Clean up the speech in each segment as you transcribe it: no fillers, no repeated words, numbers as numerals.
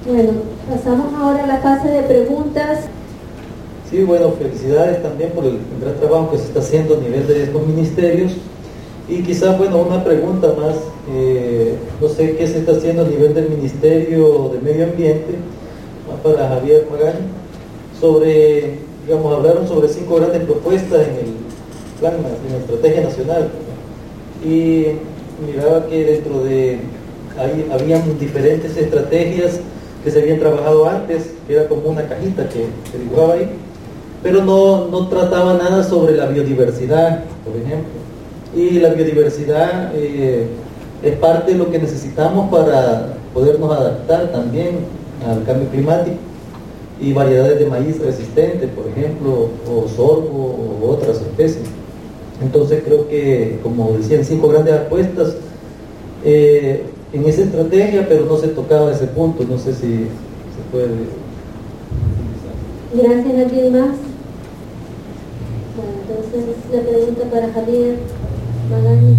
Bueno, pasamos ahora a la fase de preguntas. Sí, bueno, felicidades también por el gran trabajo que se está haciendo a nivel de estos ministerios. Y quizás, bueno, una pregunta más, no sé qué se está haciendo a nivel del Ministerio de Medio Ambiente, más para Javier Magaña, sobre, digamos, hablaron sobre 5 grandes propuestas en el plan, en la estrategia nacional, ¿no? Y miraba que dentro de ahí habían diferentes estrategias que se habían trabajado antes, que era como una cajita que se dibujaba ahí, pero no trataba nada sobre la biodiversidad, por ejemplo. Y la biodiversidad es parte de lo que necesitamos para podernos adaptar también al cambio climático, y variedades de maíz resistentes, por ejemplo, o sorgo o otras especies. Entonces creo que, como decían, 5 grandes apuestas en esa estrategia, pero no se tocaba ese punto. No sé si se puede utilizar. Gracias. ¿Alguien más? Bueno, entonces la pregunta para Javier Magaña.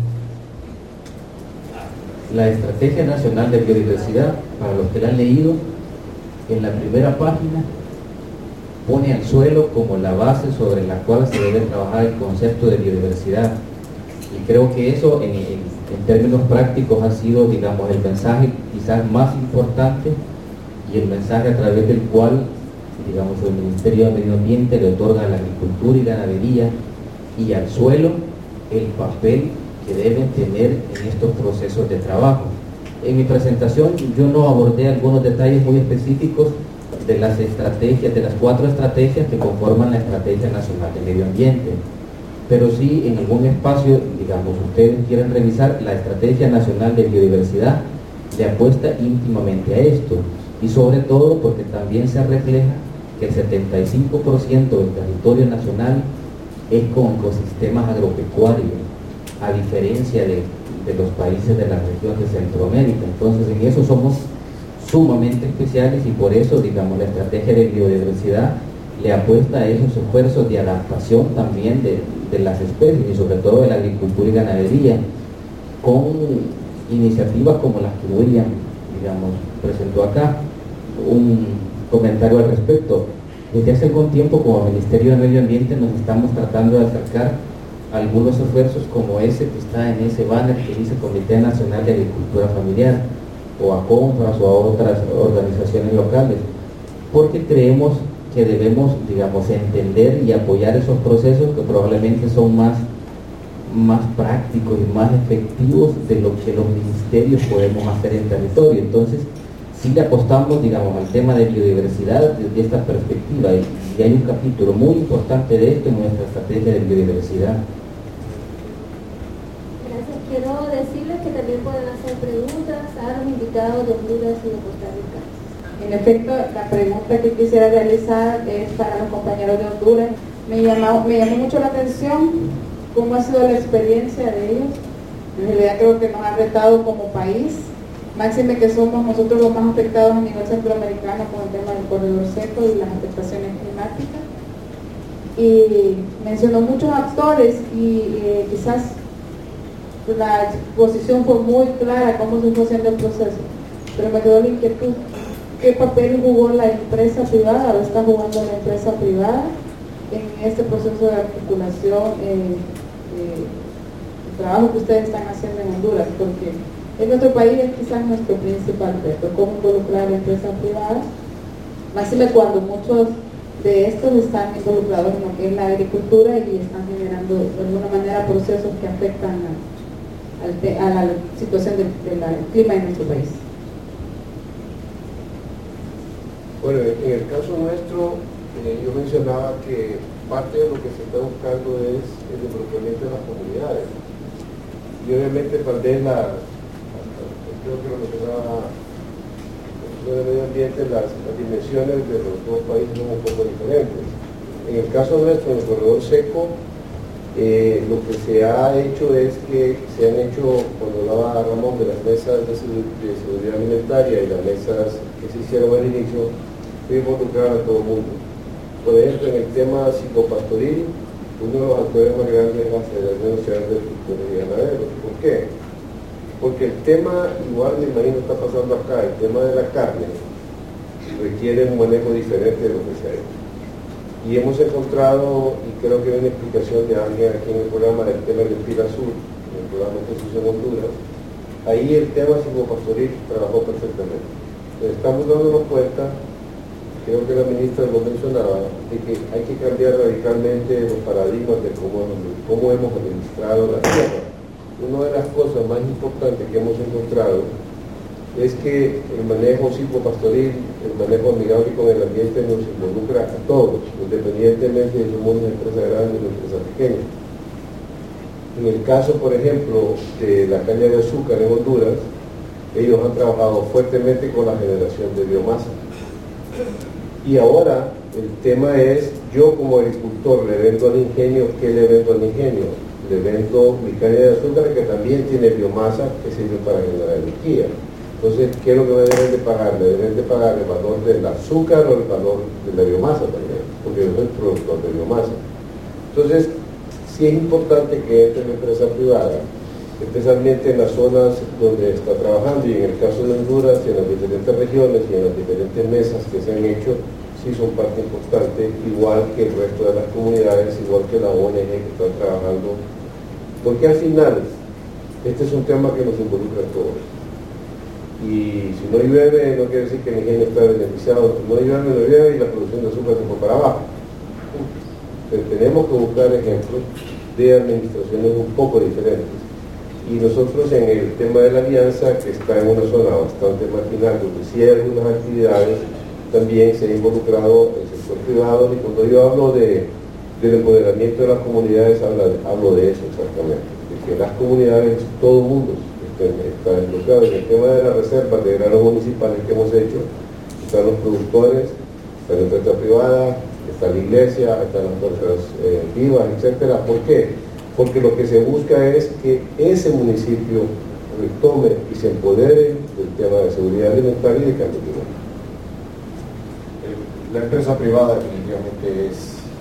La Estrategia Nacional de Biodiversidad, para los que la han leído, en la primera página pone al suelo como la base sobre la cual se debe trabajar el concepto de biodiversidad. Y creo que eso en términos prácticos ha sido, digamos, el mensaje quizás más importante y el mensaje a través del cual, digamos, el Ministerio de Medio Ambiente le otorga a la agricultura y ganadería y al suelo el papel que deben tener en estos procesos de trabajo. En mi presentación yo no abordé algunos detalles muy específicos de las estrategias, de las 4 estrategias que conforman la Estrategia Nacional de Medio Ambiente, pero sí en algún espacio, digamos, ustedes quieren revisar la Estrategia Nacional de Biodiversidad, le apuesta íntimamente a esto, y sobre todo porque también se refleja que el 75% del territorio nacional es con ecosistemas agropecuarios, a diferencia de los países de la región de Centroamérica. Entonces en eso somos sumamente especiales, y por eso, digamos, la estrategia de biodiversidad le apuesta a esos esfuerzos de adaptación también de las especies, y sobre todo de la agricultura y ganadería, con iniciativas como las que William, digamos, presentó acá. Un comentario al respecto: desde hace algún tiempo, como Ministerio de Medio Ambiente, nos estamos tratando de acercar algunos esfuerzos como ese que está en ese banner que dice Comité Nacional de Agricultura Familiar, o a CONFAS o a otras organizaciones locales, porque creemos que debemos, digamos, entender y apoyar esos procesos que probablemente son más prácticos y más efectivos de lo que los ministerios podemos hacer en territorio. Entonces sí le apostamos, digamos, al tema de biodiversidad desde esta perspectiva, y hay un capítulo muy importante de esto en nuestra estrategia de biodiversidad. Gracias. Quiero decirles que también pueden hacer preguntas a los invitados de Honduras y de Costa Rica. En efecto, la pregunta que quisiera realizar es para los compañeros de Honduras. Me llamó mucho la atención cómo ha sido la experiencia de ellos. En realidad creo que nos ha retado como país, máxime que somos nosotros los más afectados a nivel centroamericano con el tema del corredor seco y las afectaciones climáticas. Y mencionó muchos actores y quizás la exposición fue muy clara cómo se fue haciendo el proceso, pero me quedó la inquietud: ¿qué papel jugó la empresa privada o está jugando la empresa privada en este proceso de articulación, el trabajo que ustedes están haciendo en Honduras? Porque en nuestro país es quizás nuestro principal reto, cómo involucrar a la empresa privada, máxime cuando muchos de estos están involucrados en lo que es la agricultura y están generando de alguna manera procesos que afectan a la situación del clima en nuestro país. Bueno, en el caso nuestro, yo mencionaba que parte de lo que se está buscando es el involucramiento de las comunidades. Y obviamente tal vez creo que lo mencionaba el medio ambiente, las dimensiones de los dos países son un poco diferentes. En el caso nuestro, en el corredor seco, lo que se ha hecho es que se han hecho, cuando hablaba Ramón de las mesas de seguridad alimentaria y las mesas que se hicieron al inicio, involucrar a todo el mundo. Por ejemplo, en el tema psicopastoril, uno de los actores más grandes es la Federación Nacional de Agricultores y Ganaderos. ¿Por qué? Porque el tema, igual me imagino está pasando acá, el tema de la carne, requieren un manejo diferente de lo que se ha hecho. Y hemos encontrado, y creo que hay una explicación de alguien aquí en el programa del tema del Pila Sur, en el programa de Constitución Honduras, ahí el tema silvopastoril trabajó perfectamente. Entonces, estamos dándonos cuenta, creo que la ministra lo mencionaba, de que hay que cambiar radicalmente los paradigmas de cómo hemos administrado la tierra. Una de las cosas más importantes que hemos encontrado es que el manejo silvopastoril, el manejo amigable con el ambiente nos involucra a todos, independientemente de si somos una empresa grande o una empresa pequeña. En el caso, por ejemplo, de la caña de azúcar en Honduras, ellos han trabajado fuertemente con la generación de biomasa. Y ahora el tema es, yo como agricultor le vendo al ingenio, ¿qué le vendo al ingenio? Le vendo mi caña de azúcar que también tiene biomasa que sirve para generar energía. Entonces, ¿qué es lo que me deben de pagar? Me deben de pagar el valor del azúcar o el valor de la biomasa también, porque yo soy productor de biomasa. Entonces, sí es importante que entre la empresa privada, especialmente en las zonas donde está trabajando, y en el caso de Honduras, en las diferentes regiones y en las diferentes mesas que se han hecho, sí son parte importante, igual que el resto de las comunidades, igual que la ONG que está trabajando, porque al final, este es un tema que nos involucra a todos. Y si no llueve, no quiere decir que el ingenio está beneficiado. No llueve y la producción de azúcar se fue para abajo. Pero tenemos que buscar ejemplos de administraciones un poco diferentes. Y nosotros en el tema de la alianza, que está en una zona bastante marginal, donde sí hay algunas actividades, también se ha involucrado el sector privado. Y cuando yo hablo del empoderamiento de las comunidades, hablo de eso exactamente. De que las comunidades, todo el mundo está involucrado. En el tema de las reservas de granos municipales que hemos hecho, están los productores, está la empresa privada, está la iglesia, están las fuerzas vivas, etcétera. ¿Por qué? Porque lo que se busca es que ese municipio retome y se empodere del tema de seguridad alimentaria y de cambio climático. La empresa privada definitivamente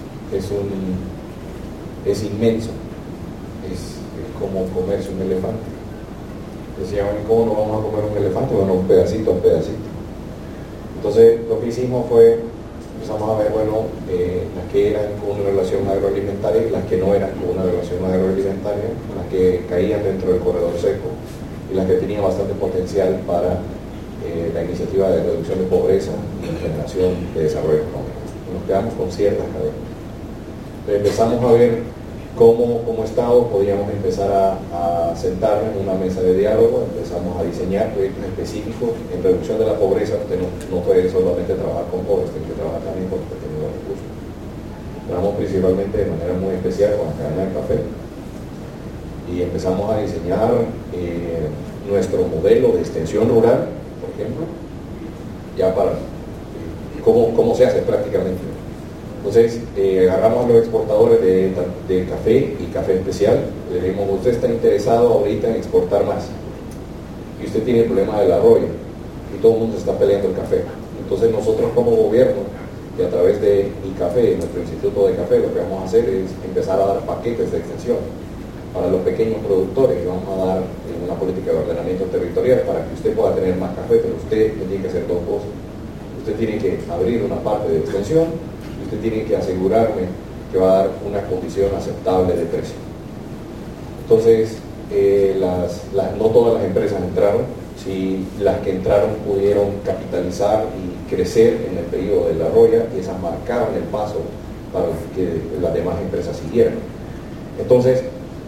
es inmenso, es como comerse un elefante. Decían, ¿cómo no vamos a comer un elefante? Bueno, un pedacito a pedacito. Entonces, lo que hicimos fue, empezamos a ver, las que eran con una relación agroalimentaria y las que no eran con una relación agroalimentaria, las que caían dentro del corredor seco y las que tenían bastante potencial para la iniciativa de reducción de pobreza y generación de desarrollo económico. Nos quedamos con ciertas cadenas. Entonces, empezamos a ver cómo como Estado podíamos empezar a sentarnos en una mesa de diálogo, empezamos a diseñar proyectos específicos en reducción de la pobreza. Usted no puede solamente trabajar con pobres, tiene que trabajar también con los que tienen los recursos. Trabajamos principalmente de manera muy especial con la cadena de café y empezamos a diseñar nuestro modelo de extensión rural, por ejemplo, ya para cómo se hace prácticamente. Entonces, agarramos a los exportadores de café y café especial, le dijimos, usted está interesado ahorita en exportar más y usted tiene el problema del arroyo y todo el mundo se está peleando el café. Entonces nosotros como gobierno, y a través de ICAFE, nuestro instituto de café, lo que vamos a hacer es empezar a dar paquetes de extensión para los pequeños productores, y vamos a dar una política de ordenamiento territorial para que usted pueda tener más café, pero usted tiene que hacer dos cosas. Usted tiene que abrir una parte de extensión, usted tiene que asegurarme que va a dar una condición aceptable de precio. Entonces, no todas las empresas entraron, si las que entraron pudieron capitalizar y crecer en el periodo de la arroya, y esas marcaron el paso para que las demás empresas siguieran. Entonces,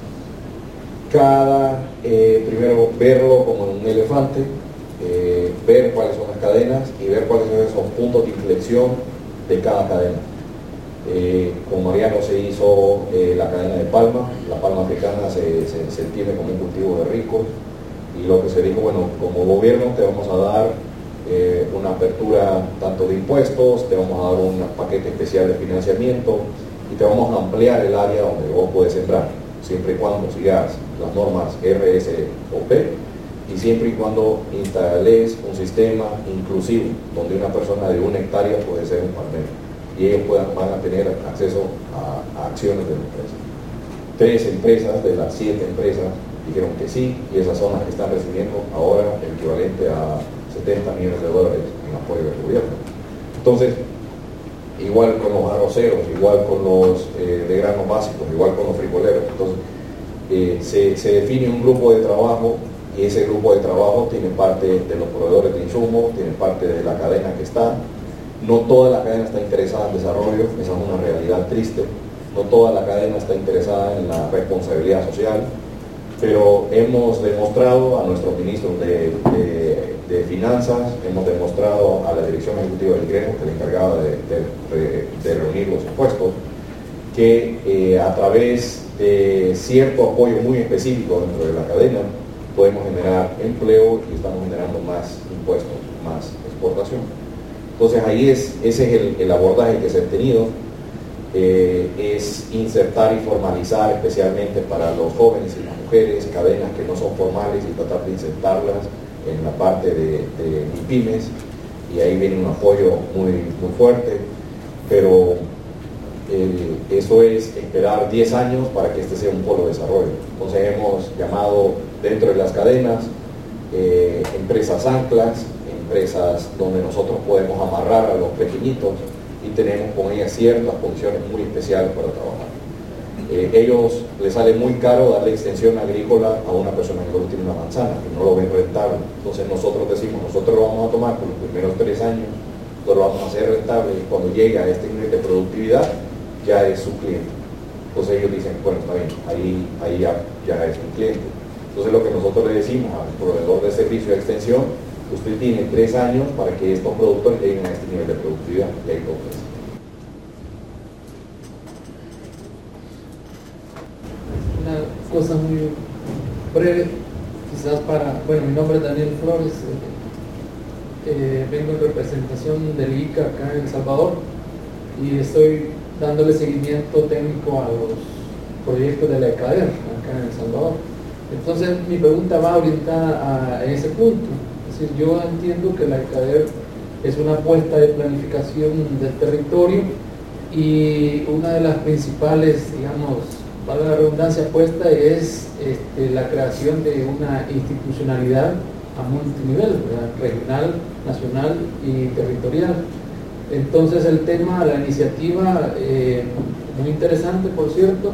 primero verlo como un elefante, ver cuáles son las cadenas y ver cuáles son esos puntos de inflexión de cada cadena. Con Mariano se hizo la cadena de palma. La palma africana se entiende como un cultivo de ricos, y lo que se dijo, bueno, como gobierno te vamos a dar una apertura tanto de impuestos, te vamos a dar un paquete especial de financiamiento y te vamos a ampliar el área donde vos puedes sembrar, siempre y cuando sigas las normas RSOP y siempre y cuando instales un sistema inclusivo donde una persona de 1 hectárea puede ser un palmero y ellos van a tener acceso a acciones de la empresa. 3 empresas de las 7 empresas dijeron que sí, y esas son las que están recibiendo ahora el equivalente a 70 millones de dólares en apoyo del gobierno. Entonces, igual con los arroceros, igual con los de granos básicos, igual con los frijoleros. Entonces, se define un grupo de trabajo y ese grupo de trabajo tiene parte de los proveedores de insumos, tiene parte de la cadena que está. No toda la cadena está interesada en desarrollo, esa es una realidad triste. No toda la cadena está interesada en la responsabilidad social, pero hemos demostrado a nuestros ministros de Finanzas, hemos demostrado a la Dirección Ejecutiva del GREMO, que es la encargada de reunir los impuestos, que a través de cierto apoyo muy específico dentro de la cadena podemos generar empleo y estamos generando más impuestos, más exportación. Entonces ahí ese es el abordaje que se ha tenido. Es insertar y formalizar, especialmente para los jóvenes y las mujeres, cadenas que no son formales y tratar de insertarlas en la parte de MIPYMES, y ahí viene un apoyo muy, muy fuerte, pero eso es esperar 10 años para que este sea un polo de desarrollo. Entonces hemos llamado dentro de las cadenas empresas anclas, empresas donde nosotros podemos amarrar a los pequeñitos y tenemos con ellas ciertas condiciones muy especiales para trabajar. Ellos les sale muy caro darle extensión agrícola a una persona que solo tiene una manzana, que no lo ven rentable. Entonces nosotros decimos, nosotros lo vamos a tomar por los primeros 3 años, nosotros lo vamos a hacer rentable y cuando llegue a este nivel de productividad ya es su cliente. Entonces ellos dicen, bueno, está bien, ahí ya es un cliente. Entonces lo que nosotros le decimos al proveedor de servicio de extensión, usted tiene 3 años para que estos productores lleguen a este nivel de productividad, y ahí lo ofrece. Una cosa muy breve, quizás mi nombre es Daniel Flores, vengo en representación del ICA acá en El Salvador y estoy dándole seguimiento técnico a los proyectos de la ECADER acá en El Salvador. Entonces mi pregunta va orientada a ese punto. Es decir, yo entiendo que la ECADER es una apuesta de planificación del territorio y una de las principales, digamos, para la redundancia apuesta es la creación de una institucionalidad a multinivel, ¿verdad? Regional, nacional y territorial. Entonces el tema, la iniciativa, muy interesante por cierto,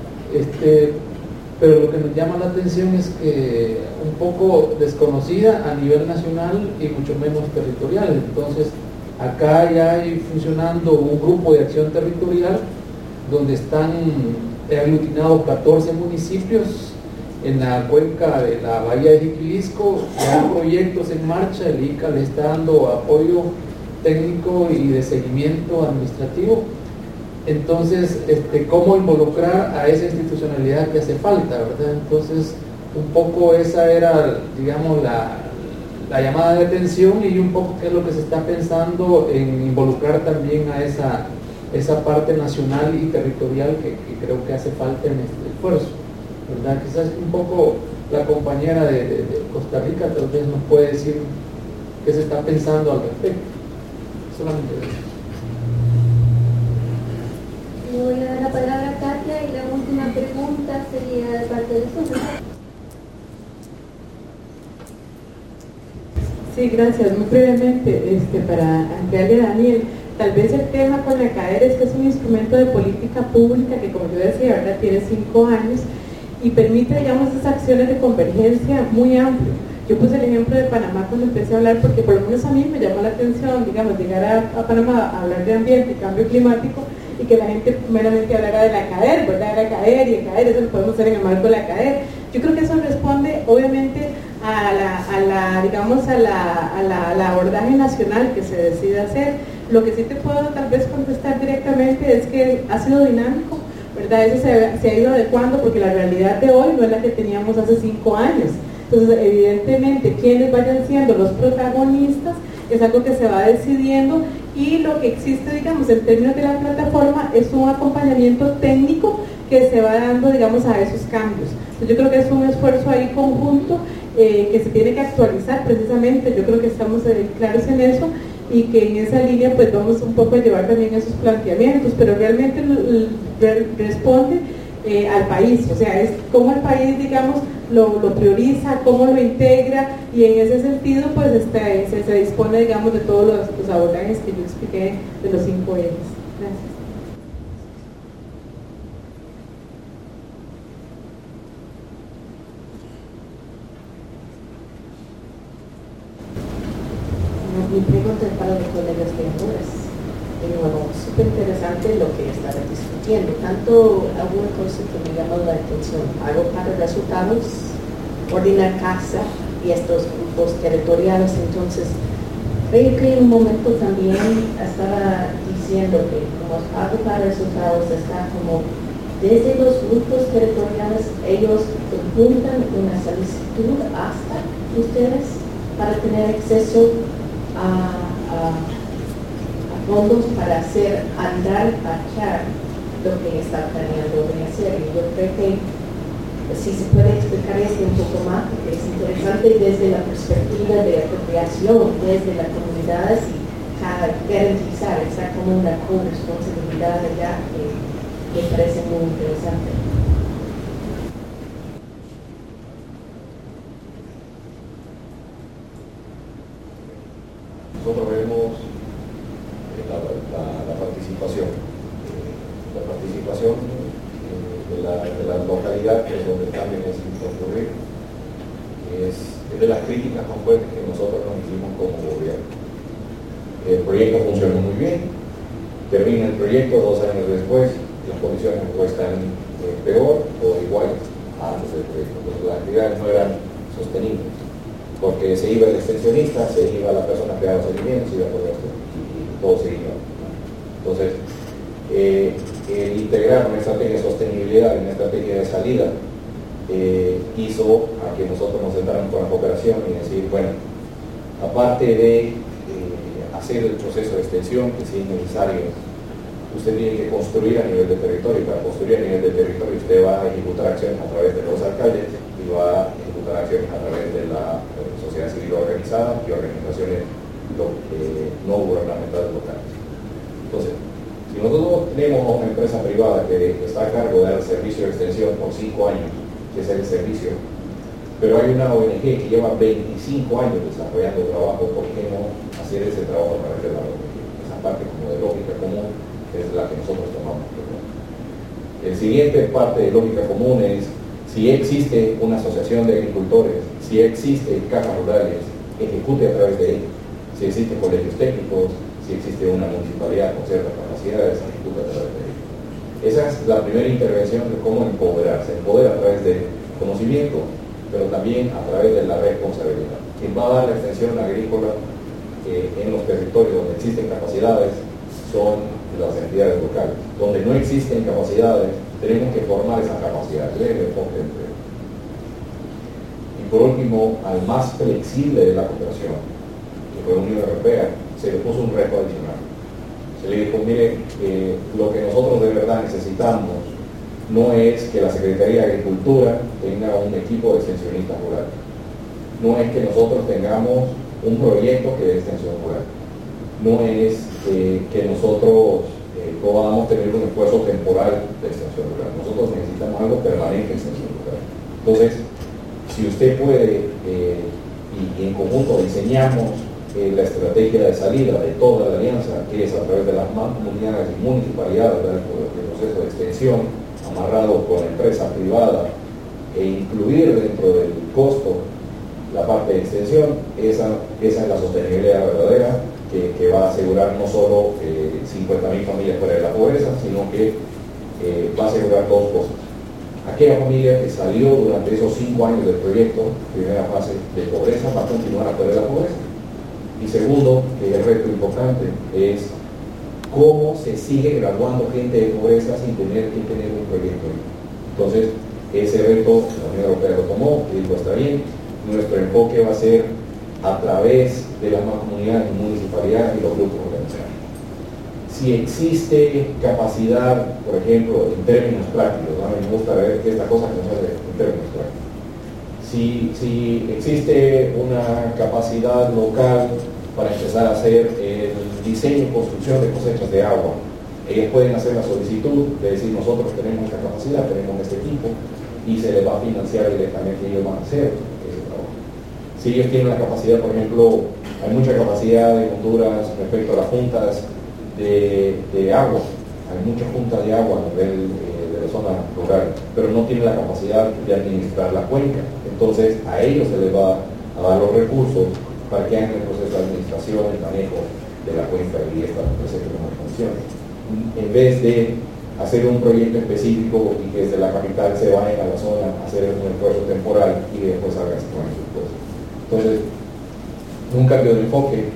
pero lo que nos llama la atención es que un poco desconocida a nivel nacional y mucho menos territorial. Entonces acá ya hay funcionando un grupo de acción territorial donde están aglutinados 14 municipios en la cuenca de la bahía de Jiquilisco, ya hay proyectos en marcha, el ICA le está dando apoyo técnico y de seguimiento administrativo. Entonces, ¿cómo involucrar a esa institucionalidad que hace falta, verdad? Entonces, un poco esa era, digamos, la llamada de atención y un poco qué es lo que se está pensando en involucrar también a esa parte nacional y territorial que creo que hace falta en este esfuerzo, ¿verdad? Quizás un poco la compañera de Costa Rica tal vez nos puede decir qué se está pensando al respecto. Solamente eso. Le voy a dar la palabra a Katia y la última pregunta sería de parte de Susana. Sí, gracias. Muy brevemente, para ampliarle a Daniel, tal vez el tema con la CADER es que es un instrumento de política pública que, como yo decía, ¿verdad?, tiene 5 años y permite, digamos, esas acciones de convergencia muy amplio. Yo puse el ejemplo de Panamá cuando empecé a hablar porque por lo menos a mí me llamó la atención, digamos, llegar a Panamá a hablar de ambiente y cambio climático y que la gente primeramente hablara de la CADER, ¿verdad? De la CADER y el CADER, eso lo podemos hacer en el marco de la CADER. Yo creo que eso responde obviamente al abordaje nacional que se decide hacer. Lo que sí te puedo tal vez contestar directamente es que ha sido dinámico, ¿verdad? Eso se ha ido adecuando porque la realidad de hoy no es la que teníamos hace 5 años. Entonces, evidentemente, quienes vayan siendo los protagonistas es algo que se va decidiendo y lo que existe, digamos, en términos de la plataforma es un acompañamiento técnico que se va dando, digamos, a esos cambios. Entonces, yo creo que es un esfuerzo ahí conjunto que se tiene que actualizar precisamente. Yo creo que estamos claros en eso y que en esa línea pues vamos un poco a llevar también esos planteamientos, pero realmente responde al país, o sea, es como el país, digamos, lo prioriza, cómo lo integra, y en ese sentido pues se dispone, digamos, de todos los abordajes que yo expliqué de los 5 ejes. Gracias. Mi pregunta es para los colegas de Honduras. De nuevo, súper interesante lo que estaban discutiendo. Tanto alguna cosa que me llamó la atención, algo para resultados, ordenar casa y estos grupos territoriales. Entonces, creo que en un momento también estaba diciendo que como algo para resultados está como desde los grupos territoriales, ellos juntan una solicitud hasta ustedes para tener acceso a fondos para hacer andar, parchar lo que está planeando de hacer. Y yo creo que si se puede explicar esto un poco más, porque es interesante desde la perspectiva de apropiación, desde la comunidad, y garantizar, está como una corresponsabilidad allá que me parece muy interesante. Nosotros vemos la participación. La participación de la localidad, que es donde también es ocurrir, es de las críticas más fuertes que nosotros nos hicimos como gobierno. El proyecto funcionó muy bien, termina el proyecto 2 años después, las condiciones o están peor o iguales a antes del proyecto. Entonces las actividades no eran sostenibles, porque se iba el extensionista, se iba la persona que daba seguimiento, se iba todo esto, y todo se iba. Entonces, el integrar una estrategia de sostenibilidad en una estrategia de salida hizo a que nosotros nos sentáramos con la cooperación y decir, bueno, aparte de hacer el proceso de extensión, que si es necesario, usted tiene que construir a nivel de territorio, y para construir a nivel de territorio usted va a ejecutar acciones a través de los alcaldes y va a ejecutar acciones a través de la sociedad civil organizada y organizaciones no gubernamentales locales. Entonces, si nosotros tenemos una empresa privada que está a cargo de dar el servicio de extensión por 5 años, que es el servicio, pero hay una ONG que lleva 25 años desarrollando el trabajo, ¿por qué no hacer ese trabajo a través de la ONG? Esa parte como de lógica común es la que nosotros tomamos. El siguiente parte de lógica común es, si existe una asociación de agricultores, si existe cajas rurales, ejecute a través de ellos. Si existen colegios técnicos, si existe una municipalidad con ciertas capacidades, ejecute a través de ellos. Esa es la primera intervención de cómo empoderarse. Empodera a través de conocimiento, pero también a través de la responsabilidad. Quien va a dar la extensión agrícola en los territorios donde existen capacidades son las entidades locales. Donde no existen capacidades, tenemos que formar esas capacidades, el enfoque de empleo. Y por último, al más flexible de la cooperación, que fue la Unión Europea, se le puso un reto adicional. Se le dijo, mire, lo que nosotros de verdad necesitamos no es que la Secretaría de Agricultura tenga un equipo de extensionistas rurales. No es que nosotros tengamos un proyecto que dé extensión rural. No es que nosotros podamos tener un esfuerzo temporal de extensión rural. Nosotros necesitamos algo permanente de extensión rural. Entonces, si usted puede, y en conjunto diseñamos la estrategia de salida de toda la alianza, que es a través de las mancomunidades y municipalidades, el proceso de extensión, amarrado con la empresa privada, e incluir dentro del costo la parte de extensión, esa es la sostenibilidad verdadera, que va a asegurar no solo 50.000 familias fuera de la pobreza, sino que va a asegurar 2 cosas. Aquella familia que salió durante esos 5 años del proyecto, primera fase de pobreza, va a continuar fuera de la pobreza. Y segundo, que el reto importante es cómo se sigue graduando gente de pobreza sin tener que tener un proyecto. Entonces, ese reto la Unión Europea lo tomó y dijo, está bien, nuestro enfoque va a ser a través de las mancomunidades, municipalidades y los grupos organizados. Si existe capacidad, por ejemplo, en términos prácticos, ¿no? Me gusta ver esta cosa que nos hace en términos prácticos. Si existe una capacidad local para empezar a hacer el diseño y construcción de cosechas de agua, ellos pueden hacer la solicitud de decir, nosotros tenemos esta capacidad, tenemos este equipo, y se les va a financiar directamente y ellos van a hacer ese trabajo. Si ellos tienen la capacidad, por ejemplo, hay mucha capacidad en Honduras respecto a las juntas de agua, hay muchas juntas de agua a nivel de la zona rural, pero no tienen la capacidad de administrar la cuenca. Entonces a ellos se les va a dar los recursos para que hagan el proceso de administración, el manejo de la cuenca y esta proceso de funcione. En vez de hacer un proyecto específico y que desde la capital se vayan a la zona a hacer un esfuerzo temporal y después hagan con el esfuerzo. Entonces, un cambio de enfoque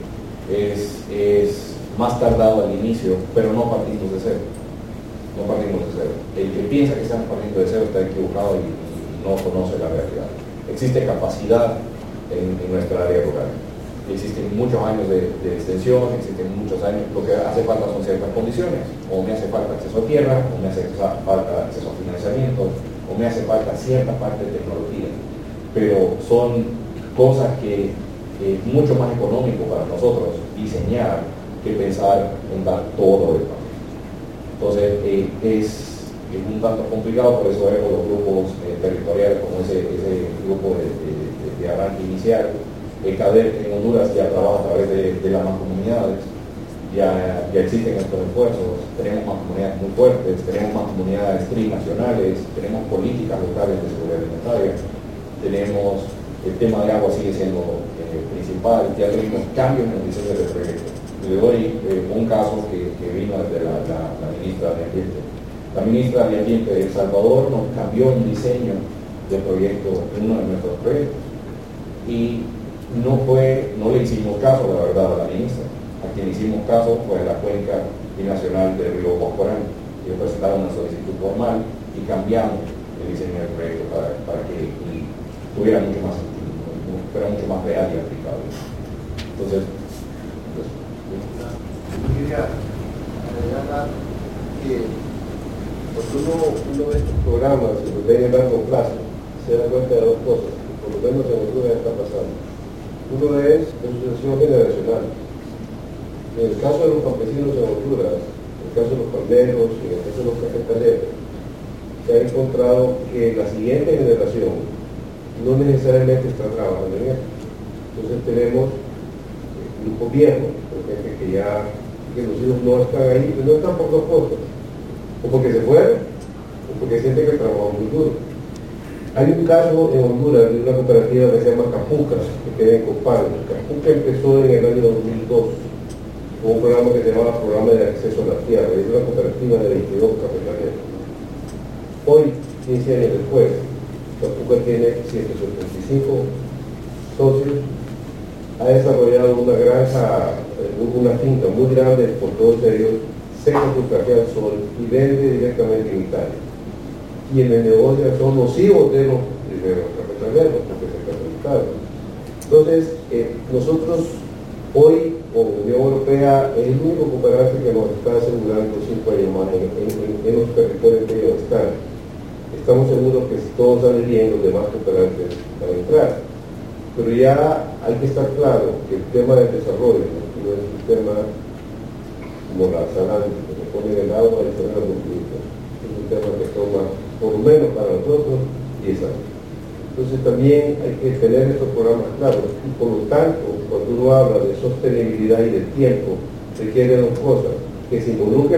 es más tardado al inicio, pero no partimos de cero. No partimos de cero. El que piensa que estamos partiendo de cero está equivocado y no conoce la realidad. Existe capacidad en nuestra área rural. Existen muchos años de extensión, existen muchos años, lo que hace falta son ciertas condiciones. O me hace falta acceso a tierra, o me hace falta acceso a financiamiento, o me hace falta cierta parte de tecnología. Pero son cosas que es mucho más económico para nosotros diseñar que pensar en dar todo el país. Entonces es un tanto complicado, por eso vemos los grupos territoriales como ese grupo de arranque inicial. CADER en Honduras ya trabaja a través de las mancomunidades, ya existen estos esfuerzos, tenemos mancomunidades muy fuertes, tenemos mancomunidades trinacionales, tenemos políticas locales de seguridad alimentaria, tenemos el tema de agua sigue siendo principal, ya tuvimos cambios en el diseño del proyecto. Le doy un caso que vino desde la ministra de Ambiente. La ministra de Ambiente de El Salvador nos cambió un diseño de proyecto en uno de nuestros proyectos y no le hicimos caso, la verdad, a la ministra. A quien hicimos caso fue la cuenca binacional del río Boscorán. Ellos presentaron una solicitud formal y cambiamos el diseño del proyecto para que tuviera mucho más sentido, fuera mucho más real y aplicable. Entonces, quería agregar que cuando uno ve estos programas y los ve en largo plazo, se da cuenta de dos cosas, que por lo menos en Honduras está pasando. Uno es la sucesión generacional. En el caso de los campesinos en Honduras, en el caso de los palmeros y en el caso de los cafetaleros, se ha encontrado que la siguiente generación no necesariamente está trabajando en esto. Entonces tenemos grupos viejos, por gente que los hijos no están ahí, pero no están por dos cosas, o porque se fueron, o porque sienten que trabajan muy duro. Hay un caso en Honduras de una cooperativa que se llama Capuca, que queda en Copal. Capuca empezó en el año 2002 con un programa que se llamaba Programa de Acceso a la Tierra, es una cooperativa de 22 cafetaleros. Hoy, 15 años después, Capuca tiene 175 socios, ha desarrollado una granja, una finca muy grande por todos ellos, seca su café al sol y vende directamente en Italia. Y en el negocio son los hijos de los cafetaleros, porque se capitalizaron. Entonces, nosotros hoy, como Unión Europea, es el único cooperante que nos está asegurando 5 años más en los territorios que ellos están. Estamos seguros que si todo sale bien, los demás cooperantes van a entrar. Pero ya hay que estar claro que el tema del desarrollo no es un tema como la salada que se pone en el agua y se ve la bombillita. Es un tema que toma, por lo menos para nosotros, 10 años. Entonces también hay que tener estos programas claros. Y por lo tanto, cuando uno habla de sostenibilidad y de tiempo, requiere dos cosas: que se involucre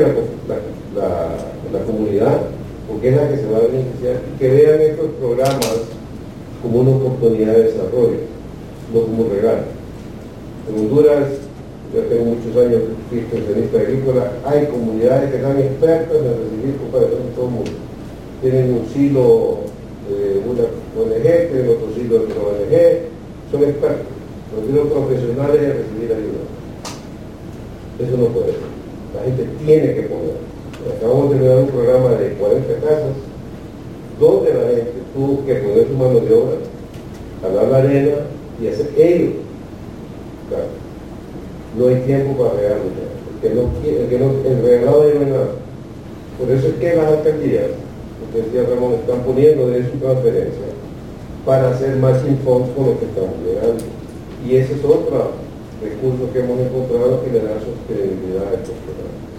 la comunidad, porque es la que se va a beneficiar, y que vean estos programas como una oportunidad de desarrollo, no como un regalo. En Honduras, ya tengo muchos años de extensionista agrícola, hay comunidades que están expertas en recibir cooperación de todo el mundo. Tienen un silo de una ONG, tienen otro silo de otra ONG, son expertos, los silos profesionales en recibir ayuda. Eso no puede ser. La gente tiene que poner. Acabamos de terminar un programa de 40 casas, donde la gente tuvo que poner su mano de obra, jalar la arena y hacer ellos. Claro, no hay tiempo para regalarlo ya. El regalado no hay nada. Por eso es que las alcaldías, como decía Ramón, están poniendo de su transferencia para hacer matching funds con lo que estamos llegando. Y ese es otro recurso que hemos encontrado que le da sostenibilidad a estos programas.